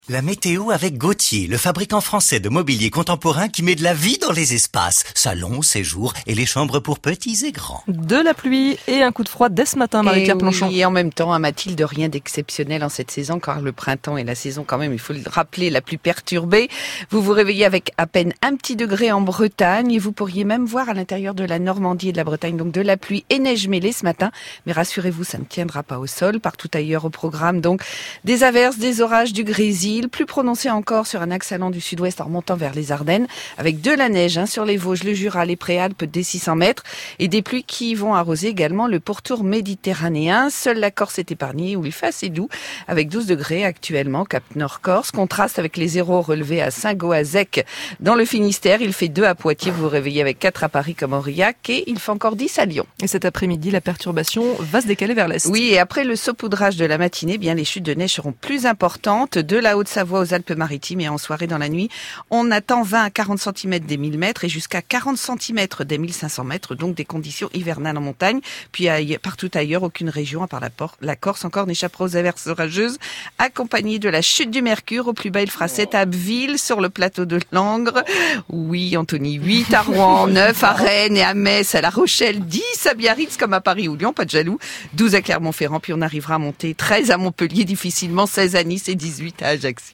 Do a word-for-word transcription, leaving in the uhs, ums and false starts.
La météo avec Gauthier, le fabricant français de mobilier contemporain qui met de la vie dans les espaces. Salons, séjours et les chambres pour petits et grands. De la pluie et un coup de froid dès ce matin, Marie-Claire Planchon. Oui, et en même temps, à Mathilde, rien d'exceptionnel en cette saison, car le printemps est la saison quand même, il faut le rappeler, la plus perturbée. Vous vous réveillez avec à peine un petit degré en Bretagne et vous pourriez même voir à l'intérieur de la Normandie et de la Bretagne donc de la pluie et neige mêlée ce matin. Mais rassurez-vous, ça ne tiendra pas au sol. Partout ailleurs au programme, donc des averses, des orages, du grésil, plus prononcé encore sur un axe allant du sud-ouest en remontant vers les Ardennes, avec de la neige hein, sur les Vosges, le Jura, les Préalpes des six cents mètres et des pluies qui vont arroser également le pourtour méditerranéen. Seule la Corse est épargnée où il fait assez doux avec douze degrés actuellement, Cap Nord-Corse. Contraste avec les zéros relevés à Saint-Goazec dans le Finistère. Il fait deux à Poitiers, vous vous réveillez avec quatre à Paris comme Aurillac et il fait encore dix à Lyon. Et cet après-midi, la perturbation va se décaler vers l'est. Oui, et après le saupoudrage de la matinée, bien les chutes de neige seront plus importantes de la Haute-Savoie aux Alpes-Maritimes et en soirée dans la nuit. On attend vingt à quarante centimètres des mille mètres et jusqu'à quarante centimètres des mille cinq cents mètres, donc des conditions hivernales en montagne. Puis ailleurs, partout ailleurs, aucune région, à part la, Por- la Corse, encore n'échappera aux averses orageuses, accompagnées de la chute du mercure. Au plus bas, il fera sept à Abbeville, sur le plateau de Langres. Oui, Anthony, huit à Rouen, neuf à Rennes et à Metz, à La Rochelle, dix à Biarritz comme à Paris ou Lyon, pas de jaloux, douze à Clermont-Ferrand, puis on arrivera à monter treize à Montpellier difficilement, seize à Nice et dix-huit à Ajaccio.